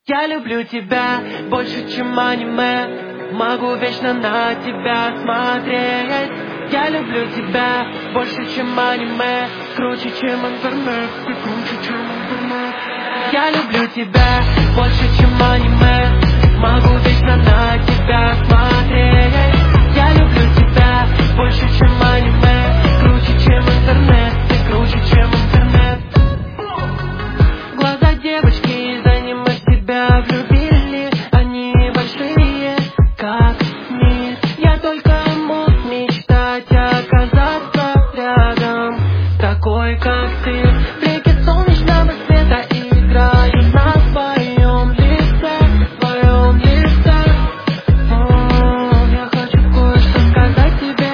Я люблю тебя больше, чем аниме. Могу вечно на тебя смотреть. Я люблю тебя больше, чем аниме. Круче, чем интернет, ты круче, чем интернет. Я люблю тебя больше, чем аниме. Могу вечно на тебя смотреть. Я люблю тебя больше, чем аниме. Круче, чем интернет, ты круче, чем интернет. Глаза девочки за ним от тебя влюбили. Они большие, как мир. Я только мог мечтать оказаться рядом, такой, как ты. Блики солнечного света играют на своем лице, своем лице. Я хочу кое-что сказать тебе.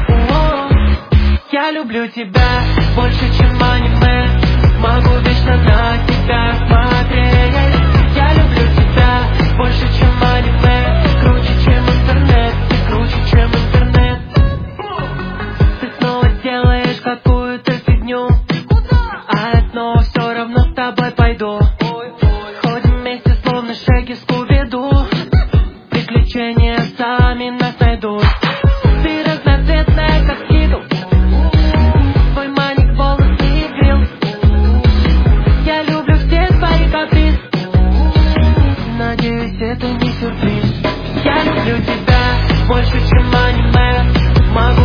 Я люблю тебя больше, чем аниме. Могу вечно на тебя смотреть. Я люблю тебя больше, чем аниме. Круче, чем интернет, ты круче, чем интернет. Ты снова делаешь какую-то фигню, а я снова все равно с тобой пойду. Ходим вместе, словно Шрек и Скуби-Ду. Приключения сами нас найдут. Ты разноцветная, как идол. Твой маник волос не грел. Я люблю все твои каприз. Надеюсь, это не сюрприз. Я люблю тебя больше, чем аниме. Могу